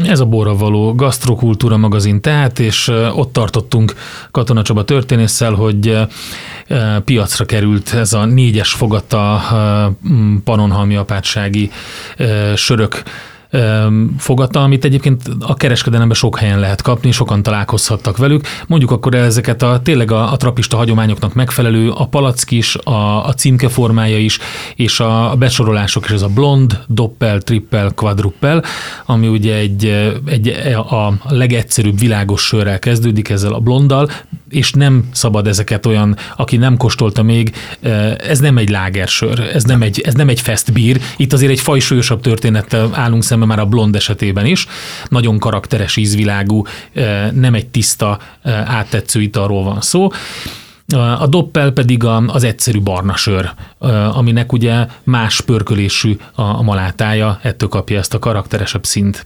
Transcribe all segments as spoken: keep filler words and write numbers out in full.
Ez a Borra való gasztrokultúra magazin tehát, és ott tartottunk Katona Csaba történésszel, hogy piacra került ez a négyes fogata pannonhalmi apátsági sörök fogata, amit egyébként a kereskedelemben sok helyen lehet kapni, sokan találkozhattak velük. Mondjuk akkor ezeket a tényleg a, a trapista hagyományoknak megfelelő, a palack is, a, a címke formája is, és a, a besorolások is, ez a blond, doppel, trippel, quadruppel, ami ugye egy, egy a legegyszerűbb világos sörrel kezdődik, ezzel a blonddal, és nem szabad ezeket olyan, aki nem kóstolta még, ez nem egy lágersör, ez nem egy, ez nem egy festbier, itt azért egy fajsúlyosabb történettel állunk szemben már a blond esetében is, nagyon karakteres ízvilágú, nem egy tiszta, áttetsző italról van szó. A doppel pedig az egyszerű barna sör, aminek ugye más pörkölésű a malátája, ettől kapja ezt a karakteresebb színt.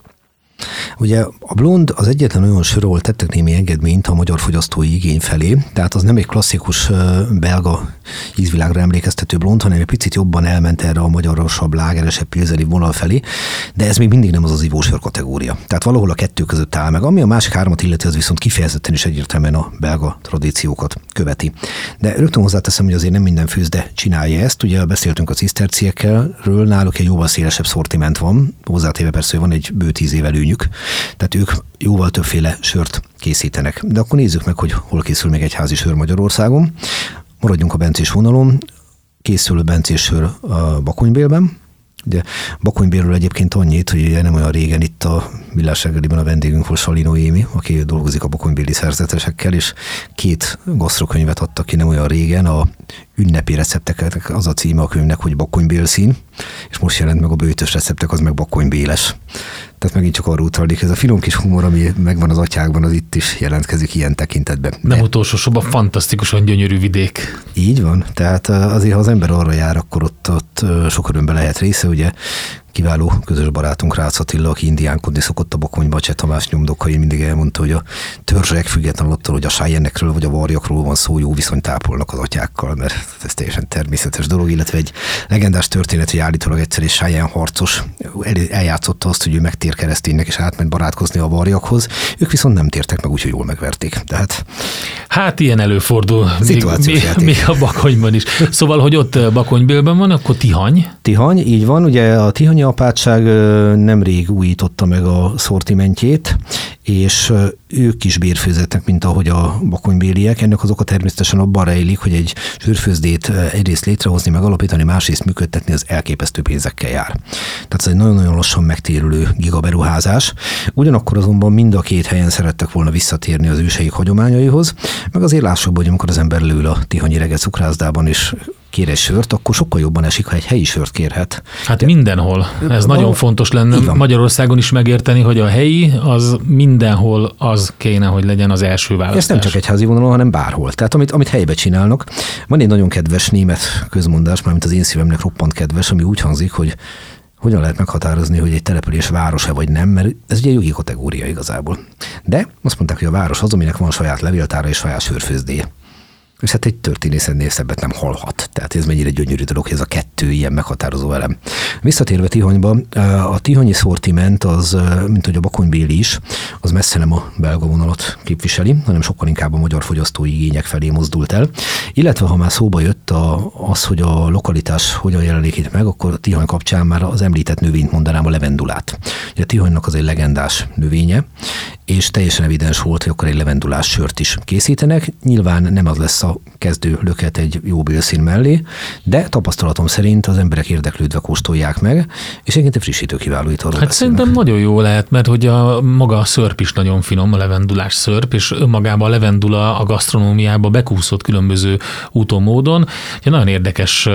Ugye a blond az egyetlen olyan sör, ahol tettek némi engedményt a magyar fogyasztói igény felé, tehát az nem egy klasszikus belga ízvilágra emlékeztető blond, hanem egy picit jobban elment erre a magyarosabb, lágeresebb, pilzeri vonal felé, de ez még mindig nem az az ivósör kategória. Tehát valahol a kettő között áll meg. Ami a másik hármat illeti, az viszont kifejezetten is egyértelműen a belga tradíciókat követi. De rögtön hozzáteszem, hogy azért nem minden főzde csinálja ezt. Ugye beszéltünk a ciszterciekről, náluk egy jóval szélesebb szortiment van, hozzátéve persze, hogy van egy bő tíz év előnyük, tehát ők jóval többféle sört készítenek. De akkor nézzük meg, hogy hol készül még egy házi sör Magyarországon. Maradjunk a bencés vonalon. Készül a bencés sör a Bakonybélben. Ugye Bakonybélről egyébként annyit, hogy ugye nem olyan régen itt a Millás reggeliben a vendégünk volt Salli Noémi, aki dolgozik a bakonybéli szerzetesekkel, és két gasztrokönyvet adtak ki nem olyan régen, a ünnepi receptek, az a címe a könyvnek, hogy Bakonybélszín, és most jelent meg a bőtös receptek, az meg bakonybéles. Tehát megint csak arra utalnék, ez a finom kis humor, ami megvan az atyákban, az itt is jelentkezik ilyen tekintetben. Nem utolsó sorban fantasztikusan gyönyörű vidék. Így van, tehát azért, ha az ember arra jár, akkor ott, ott sok örömben lehet része, ugye kiváló közös barátunk Rácz Attila, aki indiánkodni szokott a Bakonyba, a Cseh Tamás nyomdokain mindig elmondta, hogy a törzsek függetlenül attól, hogy a sájennekről vagy a varjakról van szó, jó viszonyt ápolnak az atyákkal, mert ez teljesen természetes dolog, illetve egy legendás történet, hogy állítólag egyszer egy sájén harcos eljátszotta azt, hogy ő megtér kereszténynek és átment barátkozni a varjakhoz, ők viszont nem tértek meg, úgyhogy jól megverték. Tehát hát ilyen előfordul még, még, még a Bakonyban is. Szóval, hogy ott Bakonybélben van, akkor Tihany. Tihany, így van, ugye a Tihanyi apátság nemrég újította meg a szortimentjét, és ők is bérfőzetnek, mint ahogy a bakonybéliek. Ennek az oka természetesen abban rejlik, hogy egy sörfőzdét egyrészt létrehozni, megalapítani, másrészt működtetni, az elképesztő pénzekkel jár. Tehát ez egy nagyon-nagyon lassan megtérülő gigaberuházás. Ugyanakkor azonban mind a két helyen szerettek volna visszatérni az őseik hagyományaihoz, meg azért lássuk, hogy amikor az ember lől a tihanyi reggel cukrászdában is kér egy sört, akkor sokkal jobban esik, ha egy helyi sört kérhet. Hát de mindenhol. Ez nagyon fontos lenne Magyarországon is megérteni, hogy a helyi az mindenhol az kéne, hogy legyen az első választás. Ez nem csak egy házi vonalon, hanem bárhol. Tehát amit, amit helybe csinálnak. Van egy nagyon kedves német közmondás, mármint az én szívemnek roppant kedves, ami úgy hangzik, hogy hogyan lehet meghatározni, hogy egy település város-e vagy nem, mert ez ugye jogi kategória igazából. De azt mondták, hogy a város az, aminek van saját levéltára és saját sörfőzdéje. És hát egy történész ennél szebbet nem hallhat. Tehát ez mennyire gyönyörű dolog, hogy ez a kettő ilyen meghatározó elem. Visszatérve Tihanyba, a tihanyi szortiment az, mint hogy a bakonybéli is, az messze nem a belga vonalat képviseli, hanem sokkal inkább a magyar fogyasztói igények felé mozdult el. Illetve ha már szóba jött a, az, hogy a lokalitás hogyan jelenik itt meg, akkor a Tihany kapcsán már az említett növényt mondanám, a levendulát. Ugye a Tihanynak az egy legendás növénye, és teljesen evidens volt, hogy akkor egy levendulás sört is készítenek. Nyilván nem az lesz a kezdő löket egy jó bélszín mellé, de tapasztalatom szerint az emberek érdeklődve kóstolják meg, és egyébként egy frissítő kiváló italról Hát beszélnek. Szerintem nagyon jó lehet, mert hogy a maga a szörp is nagyon finom, a levendulás szörp, és önmagában a levendula a gasztronómiába bekúszott különböző úton, módon. Egy nagyon érdekes,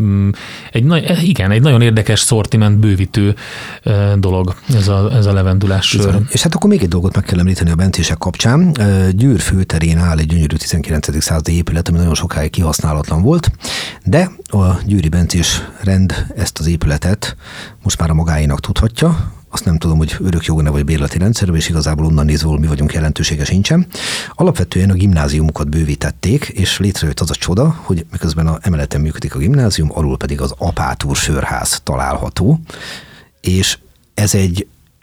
egy, igen, egy nagyon érdekes szortiment bővítő dolog ez a, ez a levendulás sör. És hát akkor még egy dolgot meg kell említeni a bencések kapcsán. Győr főterén áll egy gyönyörű tizenkilencedik századi épület, ami nagyon sokáig kihasználatlan volt, de a győri bencés rend ezt az épületet most már a magáénak tudhatja. Azt nem tudom, hogy örökjoga vagy bérleti rendszerben, és igazából onnan nézve, mi vagyunk, jelentősége sincsen. Alapvetően a gimnáziumokat bővítették, és létrejött az a csoda, hogy miközben a emeleten működik a gimnázium, alul pedig az Apátúr sörház található, és ez egy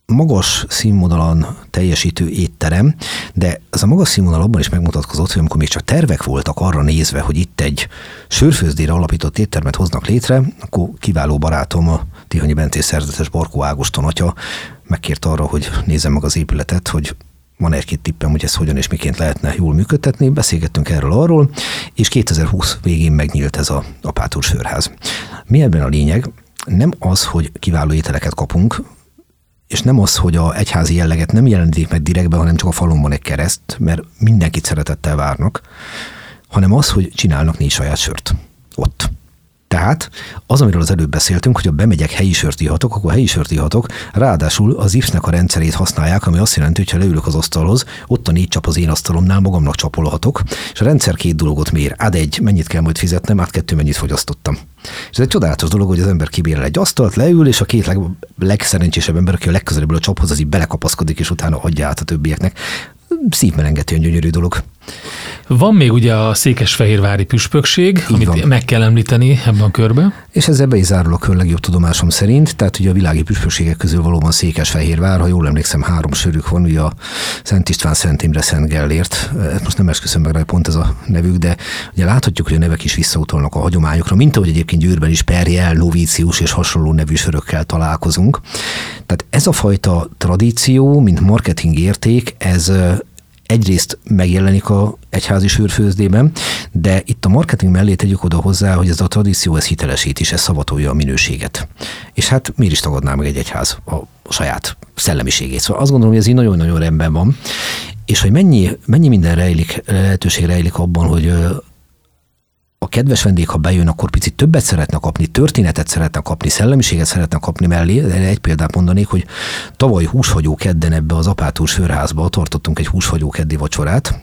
magas színvonalon teljesítő étterem, de ez a magas színvonal abban is megmutatkozott, hogy amikor még csak tervek voltak arra nézve, hogy itt egy sörfőzdére alapított éttermet hoznak létre, akkor kiváló barátom, a Tihanyi Bencés szerzetes Barkó Ágoston atya megkért arra, hogy nézzem meg az épületet, hogy van egy-két tippem, hogy ezt hogyan és miként lehetne jól működtetni. Beszélgettünk erről arról, és kétezer-húsz végén megnyílt ez a Apátor sörház. Mi ebben a lényeg? Nem az, hogy kiváló ételeket kapunk, és nem az, hogy a egyházi jelleget nem jelenítik meg direktbe, hanem csak a falon van egy kereszt, mert mindenkit szeretettel várnak, hanem az, hogy csinálnak négy saját sört ott. Tehát az, amiről az előbb beszéltünk, hogy ha bemegyek helyi sört ihatok, akkor helyi sört ihatok, ráadásul az i ef es-nek a rendszerét használják, ami azt jelenti, hogy ha leülök az asztalhoz, ott a négy csap az én asztalomnál magamnak csapolhatok, és a rendszer két dologot mér. Ad egy, mennyit kell majd fizetnem, át kettő, mennyit fogyasztottam. És ez egy csodálatos dolog, hogy az ember kibérel egy asztalt, leül, és a két leg, legszerencsésebb ember, aki a legközelebből a csaphoz, az így belekapaszkodik, és utána adja át a többieknek. Szívmelengetően gyönyörű dolog. Van még ugye a székesfehérvári püspökség, így amit van. Meg kell említeni ebben a körben. És ezzel be is zárul a kör legjobb tudomásom szerint, tehát ugye a világi püspökségek közül valóban Székesfehérvár, ha jól emlékszem, három sörük van, ugye a Szent István, Szent Imre, Szent Gellért. Most nem esküszöm meg rá, pont ez a nevük, de ugye láthatjuk, hogy a nevek is visszautalnak a hagyományokra, mint ahogy egyébként Győrben is Perjel, Novícius és hasonló nevű sörökkel találkozunk. Tehát ez a fajta tradíció, mint marketing érték, ez egyrészt megjelenik a egyházi sörfőzdében, de itt a marketing mellé tegyük oda hozzá, hogy ez a tradíció, ez hitelesít is, ez szavatolja a minőséget. És hát miért is tagadná meg egy egyház a saját szellemiségét? Szóval azt gondolom, hogy ez így nagyon-nagyon rendben van, és hogy mennyi, mennyi minden rejlik, lehetőség rejlik abban, hogy a kedves vendég, ha bejön, akkor picit többet szeretne kapni, történetet szeretne kapni, szellemiséget szeretne kapni mellé. Egy példát mondanék, hogy tavaly húshagyó kedden ebbe az Apátor sörházba tartottunk egy húshagyó keddi vacsorát.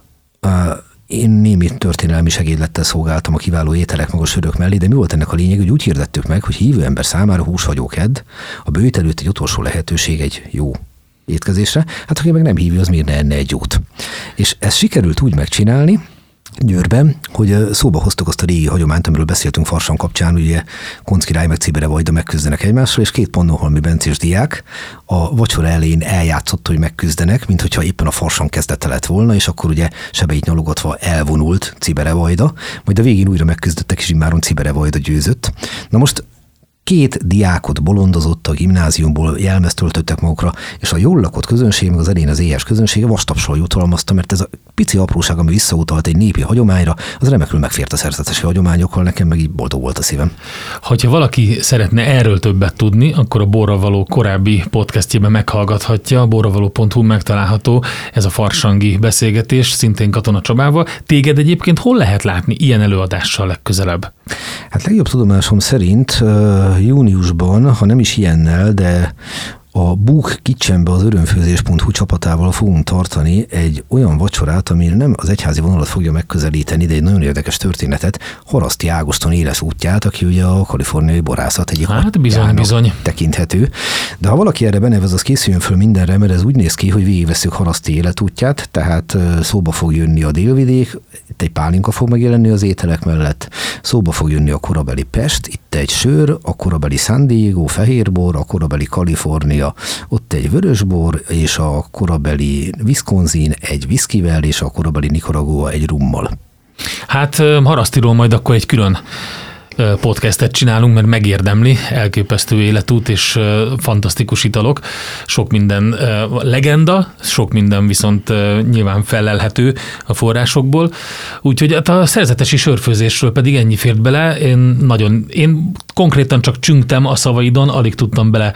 Én némi történelmi segédlettel szolgáltam a kiváló ételek meg a sörök mellé, de mi volt ennek a lényeg, hogy úgy hirdettük meg, hogy hívő ember számára húshagyó kedd, a bőjt előtt egy utolsó lehetőség egy jó étkezésre. Hát aki meg nem hívja, az miért ne enne egy jót. És ezt sikerült úgy megcsinálni Győrben, hogy szóba hoztuk azt a régi hagyományt, amiről beszéltünk Farsan kapcsán, ugye Koncz király meg Cibere Vajda megküzdenek egymással, és két pannonhalmi bencés diák a vacsora elején eljátszott, hogy megküzdenek, mint hogyha éppen a Farsan kezdete lett volna, és akkor ugye sebeit nyalogatva elvonult Cibere Vajda, majd a végén újra megküzdöttek, és immáron Cibere Vajda győzött. Na most két diákot bolondozott a gimnáziumból, jelmezt töltöttek magukra, és a jól lakott közönség, meg az elén az éhes közönsége vastapsal jutalmazta, mert ez a pici apróság, ami visszautalt egy népi hagyományra, az remekül megfért a szerzetesi hagyományokkal, nekem meg így boldog volt a szívem. Ha valaki szeretne erről többet tudni, akkor a Borravaló korábbi podcastjében meghallgathatja, borravaló pont hu megtalálható ez a farsangi beszélgetés, szintén Katona Csabával. Téged egyébként hol lehet látni ilyen előadással legközelebb? Hát legjobb tudomásom szerint júniusban, ha nem is ilyennel, de a Búk Kitchenbe az örömfőzés pont hu csapatával fogunk tartani egy olyan vacsorát, ami nem az egyházi vonalat fogja megközelíteni, de egy nagyon érdekes történetet, Haraszti Ágoston életútját, aki ugye a kaliforniai borászat egyik hát bizony, bizony. tekinthető. De ha valaki erre benevez, az készüljön föl mindenre, mert ez úgy néz ki, hogy végigveszünk Haraszti életútját, tehát szóba fog jönni a délvidék, itt egy pálinka fog megjelenni az ételek mellett, szóba fog jönni a korabeli Pest, itt egy sör, a korabeli San Diego, fehérbor, a korabeli Kalifornia, ott egy vörösbor, és a korabeli Wisconsin egy viszkivel, és a korabeli Nicaragua egy rummal. Hát Harasztiról majd akkor egy külön podcastet csinálunk, mert megérdemli, elképesztő életút és fantasztikus italok, sok minden legenda, sok minden viszont nyilván felelhető a forrásokból, úgyhogy a szerzetesi sörfőzésről pedig ennyi fért bele, én nagyon, én konkrétan csak csüngtem a szavaidon, alig tudtam bele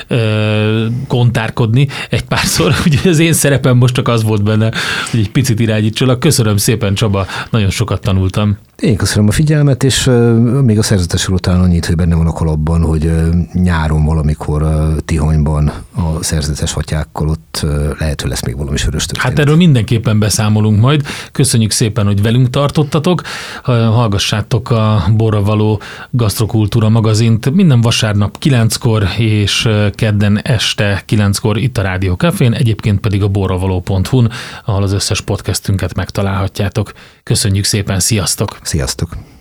ö, kontárkodni egy párszor, úgyhogy az én szerepem most csak az volt benne, hogy egy picit irányítsalak. Köszönöm szépen, Csaba, nagyon sokat tanultam. Én köszönöm a figyelmet, és uh, még a szerzetesről után annyit, hogy benne van a kalapban, hogy uh, nyáron valamikor uh, Tihanyban a szerzetes atyákkal ott uh, lehető lesz még valami sörös történet. Hát erről mindenképpen beszámolunk majd. Köszönjük szépen, hogy velünk tartottatok. Hallgassátok a Borravaló Gasztrokultúra magazint minden vasárnap kilenckor és kedden este kilenckor itt a Rádió Cafén, egyébként pedig a borravaló pont hu-n, ahol az összes podcastünket megtalálhatjátok. Köszönjük szépen, sziasztok! Sziasztok!